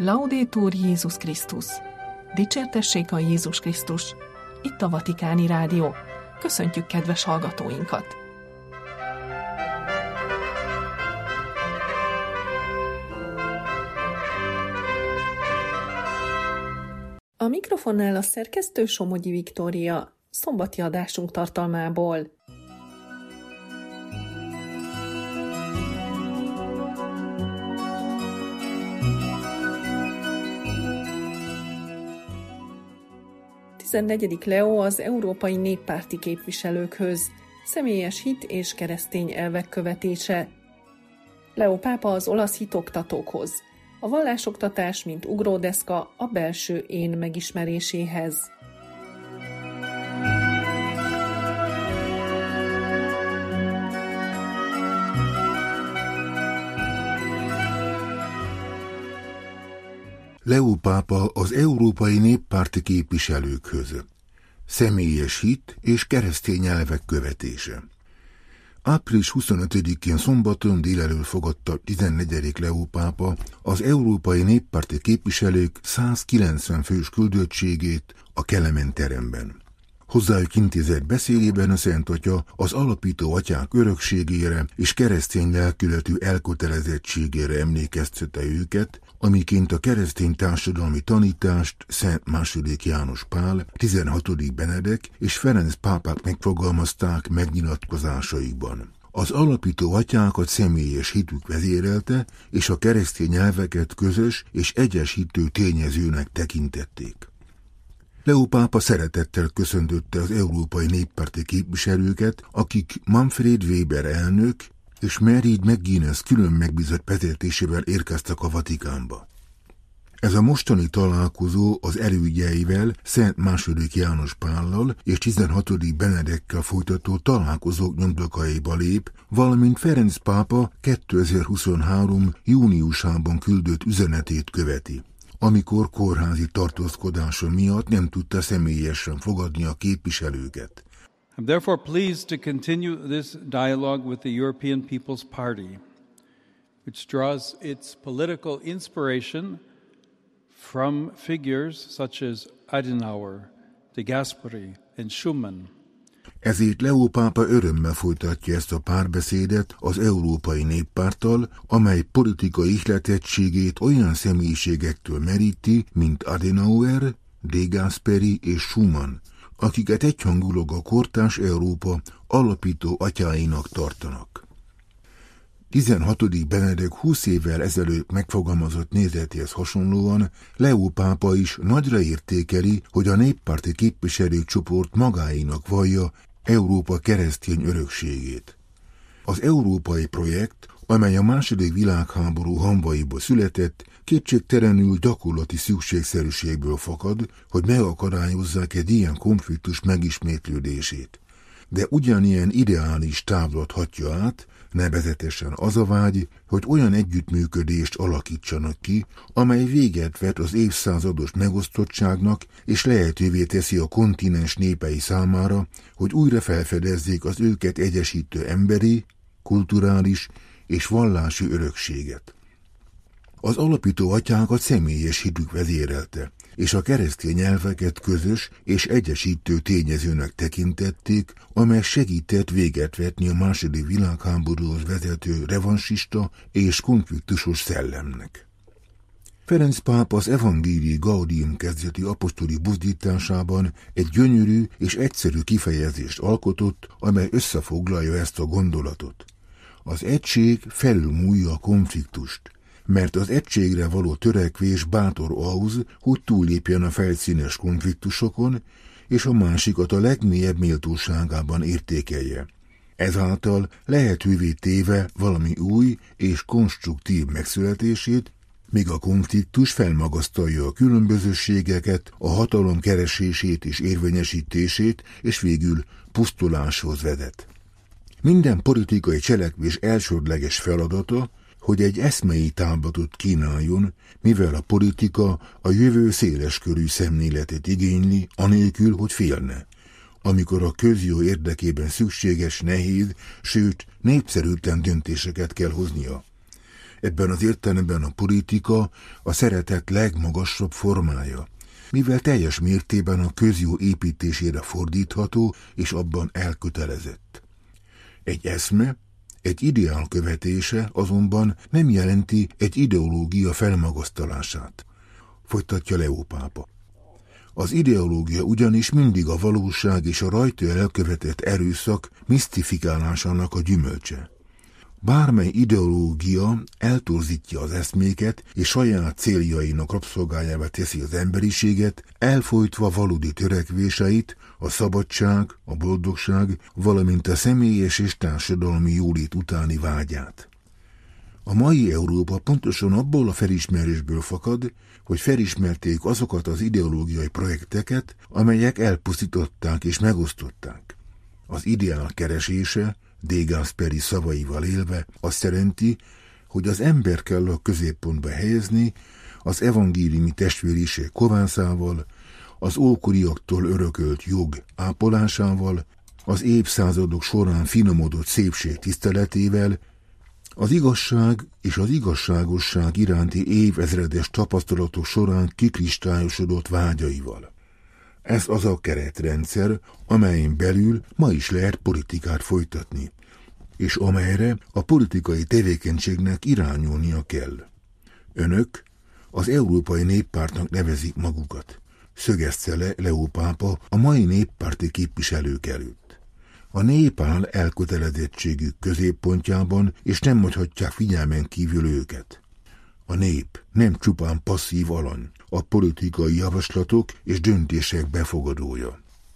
Laudetur Jézus Krisztus! Dicsértessék a Jézus Krisztus! Itt a Vatikáni Rádió. Köszöntjük kedves hallgatóinkat! A mikrofonnál a szerkesztő Somogyi Viktória, szombati adásunk tartalmából. Negyedik Leó az európai néppárti képviselőkhöz, személyes hit és keresztény elvek követése. Leó pápa az olasz hitoktatókhoz, a vallásoktatás, mint ugródeszka a belső én megismeréséhez. Leó pápa az európai néppárti képviselőkhöz. Személyes hit és keresztény elvek követése. Április 25-én szombaton délelőtt fogadta 14. Leó pápa az európai néppárti képviselők 190 fős küldöttségét a Kelemen teremben. Hozzájuk intézett beszédében a Szent Atya az alapító atyák örökségére és keresztény lelkületű elkötelezettségére emlékeztette őket, amiként a keresztény társadalmi tanítást Szent II. János Pál, 16. Benedek és Ferenc pápák megfogalmazták megnyilatkozásaikban. Az alapító atyákat személyes hitük vezérelte, és a keresztény elveket közös és egyesítő tényezőnek tekintették. Leó pápa szeretettel köszöntötte az európai néppárti képviselőket, akik Manfred Weber elnök és Mary McGuinness külön megbízott vezetésével érkeztek a Vatikánba. Ez a mostani találkozó az elődjeivel, Szent II. János Pállal és 16. Benedekkel folytatott találkozók nyomdokaiba lép, valamint Ferenc pápa 2023. júniusában küldött üzenetét követi, amikor kórházi tartózkodása miatt nem tudta személyesen fogadni a képviselőket. I'm therefore pleased to continue this dialogue with the European People's Party, which draws its political inspiration from figures such as Adenauer, de Gasperi and Schumann. Ezért Leó pápa örömmel folytatja ezt a párbeszédet az Európai Néppárttal, amely politikai ihletettségét olyan személyiségektől meríti, mint Adenauer, de Gasperi és Schumann, akiket egyhangulag a kortárs Európa alapító atyáinak tartanak. 16. Benedek 20 évvel ezelőtt megfogalmazott nézetéhez hasonlóan Leó pápa is nagyra értékeli, hogy a néppárti képviselőcsoport magáinak vallja Európa keresztény örökségét. Az európai projekt, amely a II. Világháború hamvaiból született, kétségtelenül gyakorlati szükségszerűségből fakad, hogy megakadályozzák egy ilyen konfliktus megismétlődését. De ugyanilyen ideális távlat hatja át, nevezetesen az a vágy, hogy olyan együttműködést alakítsanak ki, amely véget vet az évszázados megosztottságnak, és lehetővé teszi a kontinens népei számára, hogy újra felfedezzék az őket egyesítő emberi, kulturális és vallási örökséget. Az alapító atyákat személyes hitük vezérelte, és a keresztény elveket közös és egyesítő tényezőnek tekintették, amely segített véget vetni a II. Világháborúhoz vezető revansista és konfliktusos szellemnek. Ferenc pápa az Evangelii Gaudium kezdeti apostoli buzdításában egy gyönyörű és egyszerű kifejezést alkotott, amely összefoglalja ezt a gondolatot. Az egység felülmúlja a konfliktust, mert az egységre való törekvés bátor ahhoz, hogy túllépjen a felszínes konfliktusokon, és a másikat a legmélyebb méltóságában értékelje. Ezáltal lehetővé téve valami új és konstruktív megszületését, míg a konfliktus felmagasztalja a különbözőségeket, a hatalom keresését és érvényesítését, és végül pusztuláshoz vezet. Minden politikai cselekvés elsődleges feladata, hogy egy eszmei táblatot kínáljon, mivel a politika a jövő széleskörű szemléletet igényli, anélkül, hogy félne, amikor a közjó érdekében szükséges, nehéz, sőt népszerűtlen döntéseket kell hoznia. Ebben az értelemben a politika a szeretet legmagasabb formája, mivel teljes mértében a közjó építésére fordítható és abban elkötelezett. Egy eszme, egy ideál követése azonban nem jelenti egy ideológia felmagasztalását, folytatja Leó pápa. Az ideológia ugyanis mindig a valóság és a rajta elkövetett erőszak misztifikálásának a gyümölcse. Bármely ideológia eltorzítja az eszméket és saját céljainak rabszolgájává teszi az emberiséget, elfojtva valódi törekvéseit, a szabadság, a boldogság, valamint a személyes és társadalmi jólét utáni vágyát. A mai Európa pontosan abból a felismerésből fakad, hogy felismerték azokat az ideológiai projekteket, amelyek elpusztították és megosztották. Az ideál keresése, De Gasperi szavaival élve, azt jelenti, hogy az ember kell a középpontba helyezni, az evangéliumi testvériség kovánszával, az ókoriaktól örökölt jog ápolásával, az évszázadok során finomodott szépség tiszteletével, az igazság és az igazságosság iránti évezredes tapasztalatok során kikristályosodott vágyaival. Ez az a keretrendszer, amelyen belül ma is lehet politikát folytatni, és amelyre a politikai tevékenységnek irányulnia kell. Önök az Európai Néppártnak nevezik magukat, szögezte le Leó pápa a mai néppárti képviselők előtt. A nép áll elkötelezettségük középpontjában, és nem hagyhatják figyelmen kívül őket. A nép nem csupán passzív alany, a politikai javaslatok és döntések befogadója.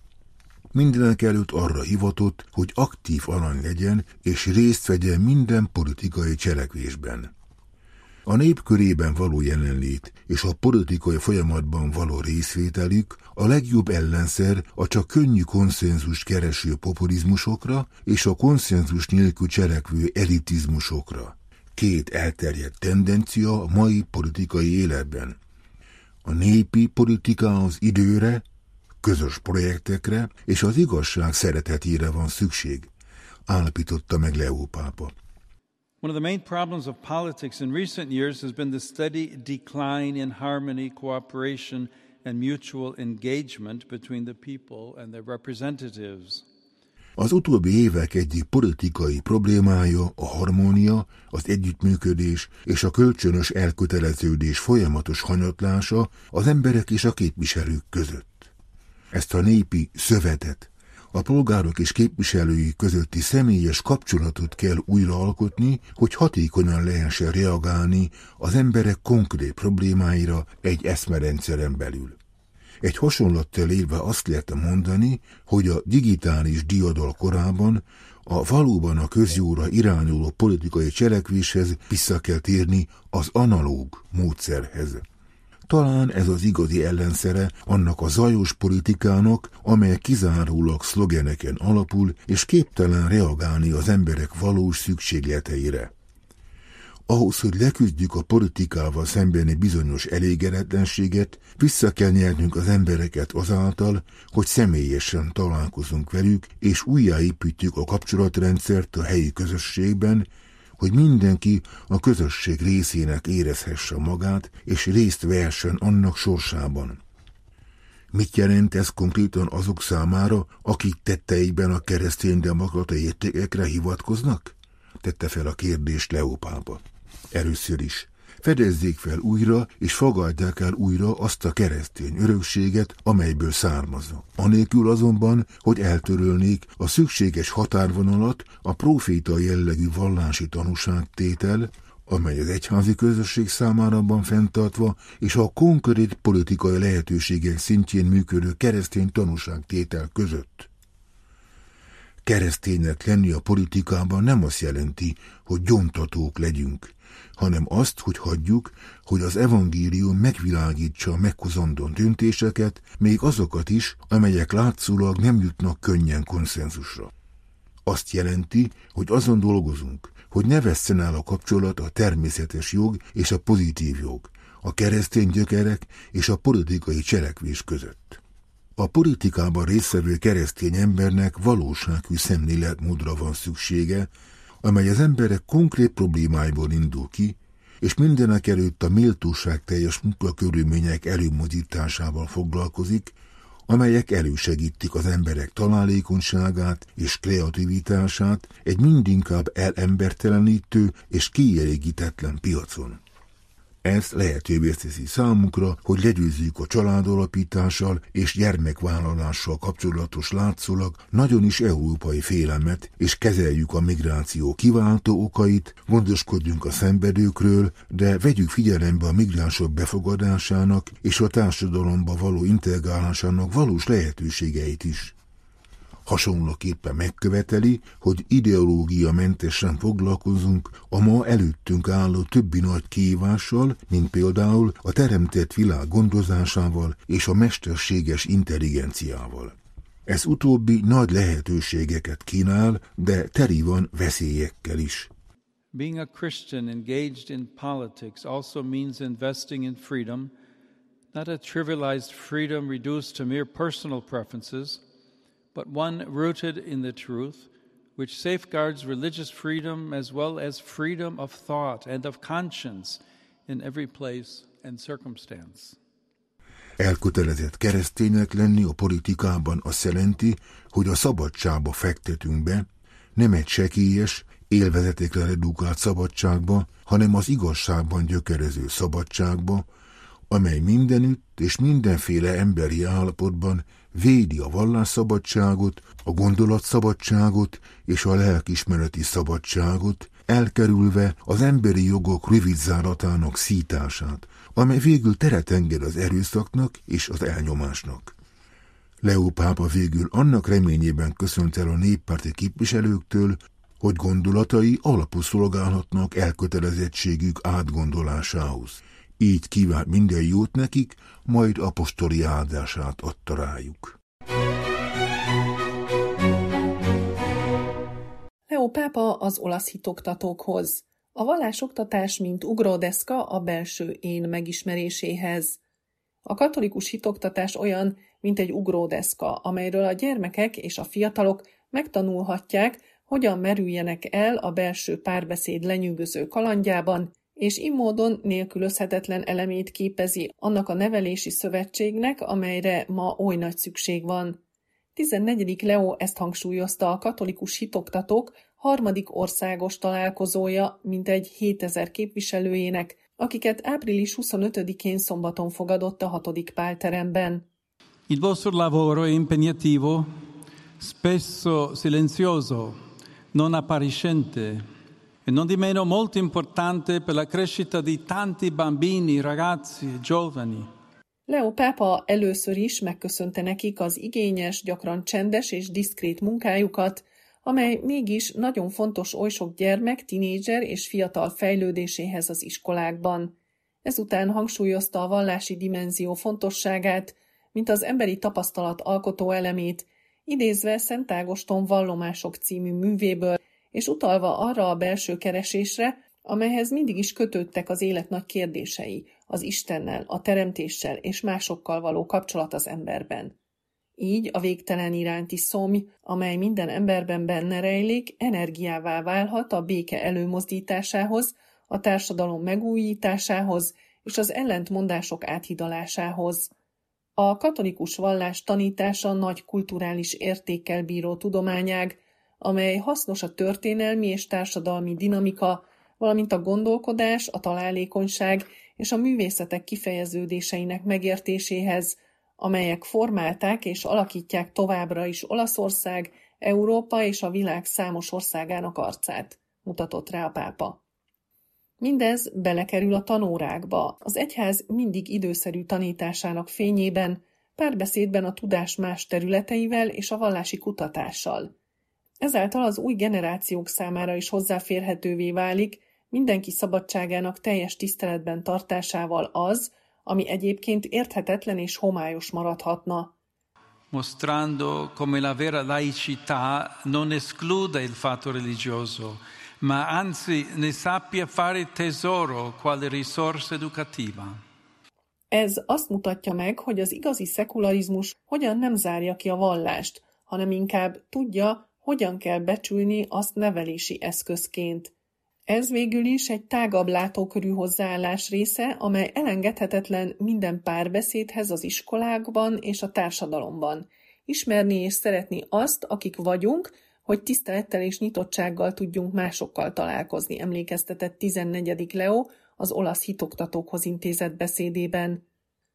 Mindenek előtt arra hivatott, hogy aktív alany legyen, és részt vegyen minden politikai cselekvésben. A nép körében való jelenlét és a politikai folyamatban való részvételük a legjobb ellenszer a csak könnyű konszenzust kereső populizmusokra és a konszenzus nélkül cselekvő elitizmusokra. Két elterjedt tendencia a mai politikai életben. A népi politikához időre, közös projektekre és az igazság szeretetére van szükség, állapította meg Leó pápa. One of the main problems of politics in recent years has been the steady decline in harmony, cooperation, and mutual engagement between the people and their representatives. Az utóbbi évek egyik politikai problémája a harmónia, az együttműködés és a kölcsönös elköteleződés folyamatos hanyatlása az emberek és a képviselők között. Ezt a népi szövetet, a polgárok és képviselői közötti személyes kapcsolatot kell újraalkotni, hogy hatékonyan lehessen reagálni az emberek konkrét problémáira egy eszmerendszeren belül. Egy hasonlattal élve azt lehet mondani, hogy a digitális diadal korában a valóban a közjóra irányuló politikai cselekvéshez vissza kell térni az analóg módszerhez. Talán ez az igazi ellenszere annak a zajos politikának, amely kizárólag szlogeneken alapul, és képtelen reagálni az emberek valós szükségleteire. Ahhoz, hogy leküzdjük a politikával szembeni bizonyos elégedetlenséget, vissza kell nyernünk az embereket azáltal, hogy személyesen találkozunk velük, és újjáépítjük a kapcsolatrendszert a helyi közösségben, hogy mindenki a közösség részének érezhesse magát, és részt vehessen annak sorsában. Mit jelent ez konkrétan azok számára, akik tetteikben a kereszténydemokrata értékekre hivatkoznak? Tette fel a kérdést Leó pápa. Először is, fedezzék fel újra, és fogadják el újra azt a keresztény örökséget, amelyből származnak. Anélkül azonban, hogy eltörölnék a szükséges határvonalat a próféta jellegű vallási tanúságtétel, amely az egyházi közösség számára van fenntartva, és a konkrét politikai lehetőségek szintjén működő keresztény tanúságtétel között. Kereszténynek lenni a politikában nem azt jelenti, hogy gyóntatók legyünk, hanem azt, hogy hagyjuk, hogy az evangélium megvilágítsa a meghozandó döntéseket, még azokat is, amelyek látszólag nem jutnak könnyen konszenzusra. Azt jelenti, hogy azon dolgozunk, hogy ne vesszen el a kapcsolat a természetes jog és a pozitív jog, a keresztény gyökerek és a politikai cselekvés között. A politikában résztvevő keresztény embernek valósághű szemléletmódra van szüksége, amely az emberek konkrét problémáiból indul ki, és mindenekelőtt a méltóságteljes munkakörülmények előmozdításával foglalkozik, amelyek elősegítik az emberek találékonyságát és kreativitását egy mindinkább elembertelenítő és kielégítetlen piacon. Ez lehetővé teszi számunkra, hogy legyőzzük a családalapítással és gyermekvállalással kapcsolatos látszólag nagyon is európai félelmet, és kezeljük a migráció kiváltó okait, gondoskodjunk a szenvedőkről, de vegyük figyelembe a migránsok befogadásának és a társadalomba való integrálásának valós lehetőségeit is. Hasonlóképpen megköveteli, hogy ideológiamentesen foglalkozunk a ma előttünk álló többi nagy kihívással, mint például a teremtett világ gondozásával és a mesterséges intelligenciával. Ez utóbbi nagy lehetőségeket kínál, de teli van veszélyekkel is. Being a Christian engaged in politics also means investing in freedom, not a trivialized freedom reduced to mere personal preferences, but one rooted in the truth, which safeguards religious freedom as well as freedom of thought and of conscience in every place and circumstance. Elkötelezett kereszténynek lenni a politikában azt jelenti, hogy a szabadságba fektetünk be, nem egy sekélyes, élvezetekre redukált szabadságba, hanem az igazságban gyökerező szabadságba, amely mindenütt és mindenféle emberi állapotban védi a vallásszabadságot, a gondolatszabadságot és a lelkiismereti szabadságot, elkerülve az emberi jogok rövidzáratának szítását, amely végül teret enged az erőszaknak és az elnyomásnak. Leó pápa végül annak reményében köszönt el a néppárti képviselőktől, hogy gondolatai alapul szolgálhatnak elkötelezettségük átgondolásához. Így kívánt minden jót nekik, majd apostoli áldását adta rájuk. Leó pápa az olasz hitoktatókhoz. A vallásoktatás, mint ugródeszka a belső én megismeréséhez. A katolikus hitoktatás olyan, mint egy ugródeszka, amelyről a gyermekek és a fiatalok megtanulhatják, hogyan merüljenek el a belső párbeszéd lenyűgöző kalandjában, és így módon nélkülözhetetlen elemét képezi annak a nevelési szövetségnek, amelyre ma oly nagy szükség van. 14. Leó ezt hangsúlyozta a katolikus hitoktatók harmadik országos találkozója mintegy 7000 képviselőjének, akiket április 25-én szombaton fogadott a 6. Pál teremben. Il vostro lavoro è impegnativo, spesso silenzioso, non appariscente, e non di meno molto importante per la crescita di tanti bambini, ragazzi e giovani. Leó pápa először is megköszönte nekik az igényes, gyakran csendes és diszkrét munkájukat, amely mégis nagyon fontos oly sok gyermek, tinédzser és fiatal fejlődéséhez az iskolákban. Ezután hangsúlyozta a vallási dimenzió fontosságát, mint az emberi tapasztalat alkotó elemét, idézve Szent Ágoston Vallomások című művéből, és utalva arra a belső keresésre, amelyhez mindig is kötődtek az élet nagy kérdései, az Istennel, a teremtéssel és másokkal való kapcsolat az emberben. Így a végtelen iránti szomj, amely minden emberben benne rejlik, energiává válhat a béke előmozdításához, a társadalom megújításához és az ellentmondások áthidalásához. A katolikus vallás tanítása nagy kulturális értékkel bíró tudományág, amely hasznos a történelmi és társadalmi dinamika, valamint a gondolkodás, a találékonyság és a művészetek kifejeződéseinek megértéséhez, amelyek formálták és alakítják továbbra is Olaszország, Európa és a világ számos országának arcát, mutatott rá a pápa. Mindez belekerül a tanórákba, az egyház mindig időszerű tanításának fényében, párbeszédben a tudás más területeivel és a vallási kutatással. Ezáltal az új generációk számára is hozzáférhetővé válik mindenki szabadságának teljes tiszteletben tartásával az, ami egyébként érthetetlen és homályos maradhatna. Mostrando come la vera laicità non escluda il fatto religioso, ma anzi ne sappia fare tesoro quale risorsa educativa. Ez azt mutatja meg, hogy az igazi szekularizmus hogyan nem zárja ki a vallást, hanem inkább tudja, hogyan kell becsülni azt nevelési eszközként. Ez végül is egy tágabb látókörű hozzáállás része, amely elengedhetetlen minden párbeszédhez az iskolákban és a társadalomban. Ismerni és szeretni azt, akik vagyunk, hogy tisztelettel és nyitottsággal tudjunk másokkal találkozni, emlékeztetett 14. Leo az olasz hitoktatókhoz intézett beszédében.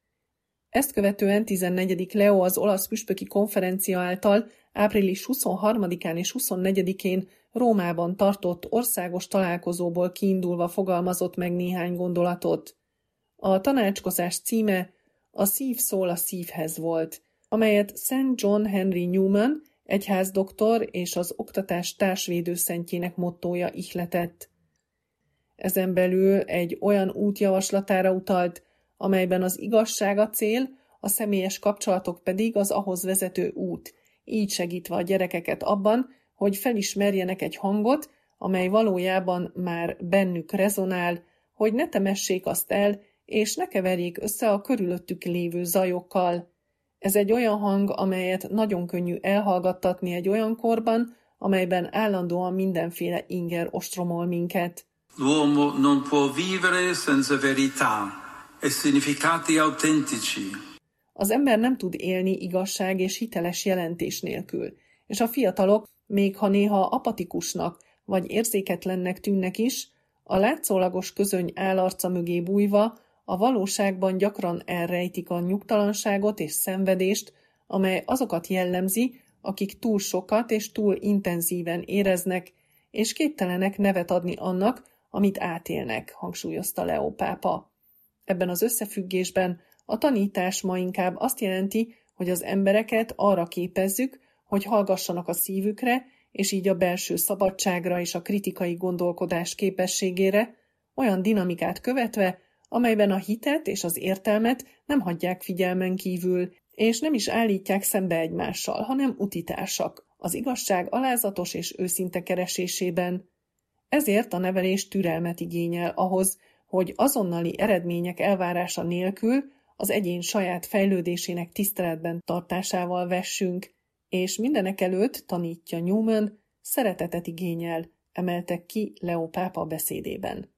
Ezt követően 14. Leo az olasz püspöki konferencia által április 23-án és 24-én Rómában tartott országos találkozóból kiindulva fogalmazott meg néhány gondolatot. A tanácskozás címe A szív szól a szívhez volt, amelyet Szent John Henry Newman, egyházdoktor és az oktatás társvédőszentjének mottója ihletett. Ezen belül egy olyan útjavaslatára utalt, amelyben az igazság a cél, a személyes kapcsolatok pedig az ahhoz vezető út, így segítve a gyerekeket abban, hogy felismerjenek egy hangot, amely valójában már bennük rezonál, hogy ne temessék azt el, és ne keverjék össze a körülöttük lévő zajokkal. Ez egy olyan hang, amelyet nagyon könnyű elhallgattatni egy olyan korban, amelyben állandóan mindenféle inger ostromol minket. L'uomo non può vivere senza verità e significati autentici. Az ember nem tud élni igazság és hiteles jelentés nélkül, és a fiatalok, még ha néha apatikusnak vagy érzéketlennek tűnnek is, a látszólagos közöny állarca mögé bújva a valóságban gyakran elrejtik a nyugtalanságot és szenvedést, amely azokat jellemzi, akik túl sokat és túl intenzíven éreznek, és képtelenek nevet adni annak, amit átélnek, hangsúlyozta Leo pápa. Ebben az összefüggésben a tanítás ma inkább azt jelenti, hogy az embereket arra képezzük, hogy hallgassanak a szívükre, és így a belső szabadságra és a kritikai gondolkodás képességére, olyan dinamikát követve, amelyben a hitet és az értelmet nem hagyják figyelmen kívül, és nem is állítják szembe egymással, hanem utitársak, az igazság alázatos és őszinte keresésében. Ezért a nevelés türelmet igényel ahhoz, hogy azonnali eredmények elvárása nélkül az egyén saját fejlődésének tiszteletben tartásával vessünk, és mindenekelőtt, tanítja Newman, szeretetet igényel, emeltek ki Leo pápa beszédében.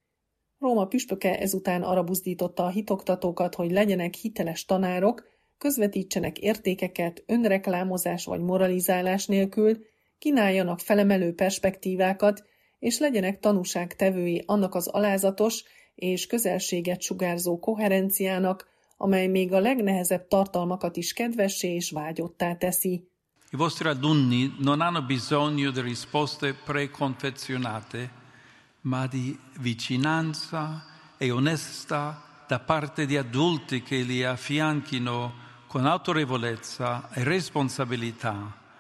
Róma püspöke ezután arra buzdította a hitoktatókat, hogy legyenek hiteles tanárok, közvetítsenek értékeket önreklámozás vagy moralizálás nélkül, kínáljanak felemelő perspektívákat, és legyenek tanúságtevői annak az alázatos és közelséget sugárzó koherenciának, amely még a legnehezebb tartalmakat is kedvessé és vágyottá teszi. I vostri alunni non hanno bisogno di risposte preconfezionate, ma di vicinanza e onestà da parte di adulti che li affianchino con autorevolezza e responsabilità.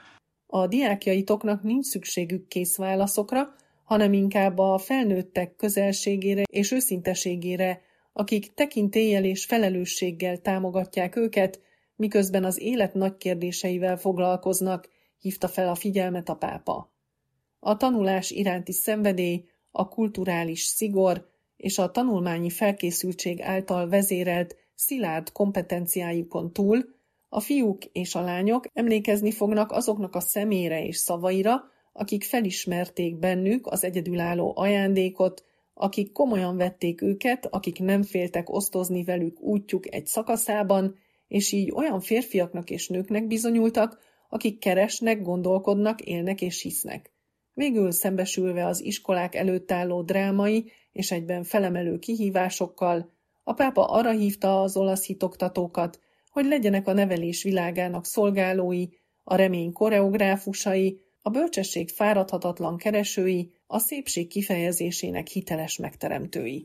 A diákjaitoknak nincs szükségük kész válaszokra, hanem inkább a felnőttek közelségére és őszinteségére, akik tekintéllyel és felelősséggel támogatják őket, miközben az élet nagy kérdéseivel foglalkoznak, hívta fel a figyelmet a pápa. A tanulás iránti szenvedély, a kulturális szigor és a tanulmányi felkészültség által vezérelt szilárd kompetenciájukon túl a fiúk és a lányok emlékezni fognak azoknak a személyre és szavaira, akik felismerték bennük az egyedülálló ajándékot, akik komolyan vették őket, akik nem féltek osztozni velük útjuk egy szakaszában, és így olyan férfiaknak és nőknek bizonyultak, akik keresnek, gondolkodnak, élnek és hisznek. Végül szembesülve az iskolák előtt álló drámai és egyben felemelő kihívásokkal, a pápa arra hívta az olasz hitoktatókat, hogy legyenek a nevelés világának szolgálói, a remény koreográfusai, a bölcsesség fáradhatatlan keresői, a szépség kifejezésének hiteles megteremtői.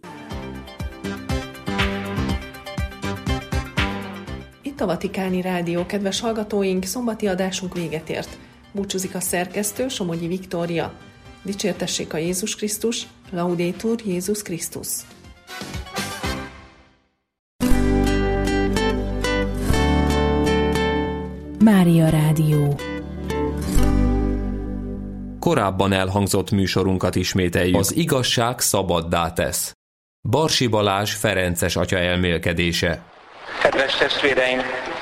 Itt a Vatikáni Rádió, kedves hallgatóink, szombati adásunk véget ért. Búcsúzik a szerkesztő, Somogyi Viktória. Dicsértessék a Jézus Krisztus, Laudetur Jézus Krisztus. Mária Rádió. Korábban elhangzott műsorunkat ismételjük. Az igazság szabaddá tesz. Barsi Balázs ferences atya elmélkedése. Kedves testvéreim!